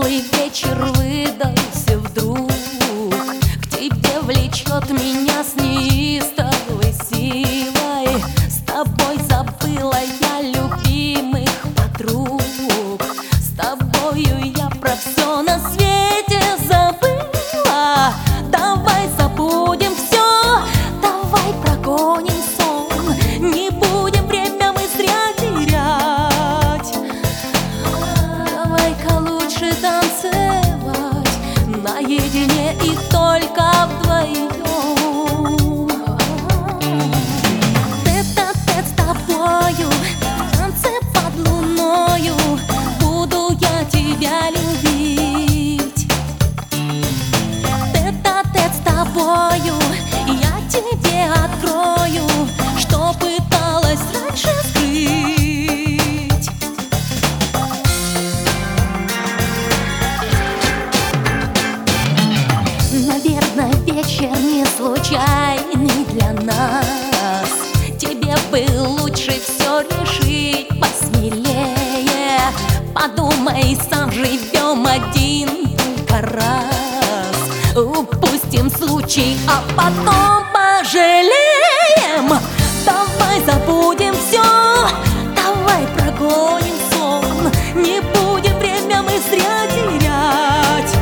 Первый вечер выдался вдруг, к тебе влечет меня с неистовой силой. С тобой забыла я любимых подруг, с тобою я про все на свете забыла. Давай забудем все, давай прогоним сон, не будем время мы зря терять. Давай-ка лучше танцевать наедине и только вдвоем. Тет-а-тет с тобою, в танце под луною буду я тебя любить. Тет-а-тет с тобою я тебе открою, что пыталась раньше скрыть. Наверное, вечер не случайный для нас. Тебе бы лучше все решить посмелее. Подумай, сам живем один только раз. Упустим случай, а потом пожалеем. Давай забудем все, давай прогоним сон, не будем время мы зря терять.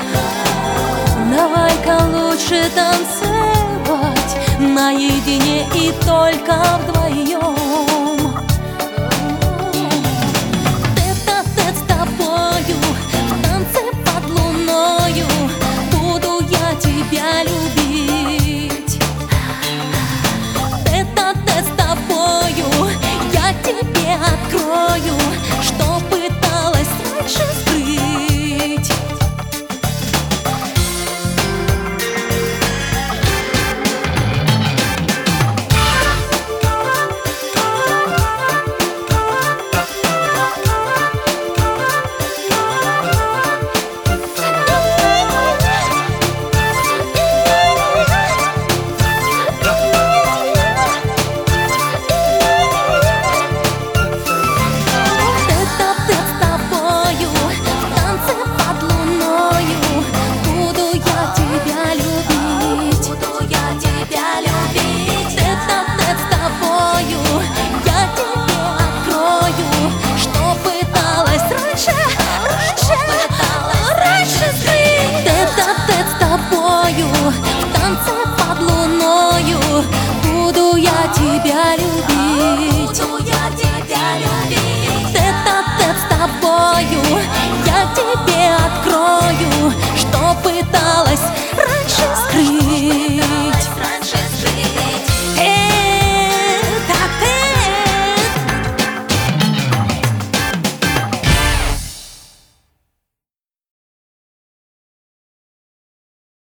Давай-ка лучше танцевать наедине и только вдвоем.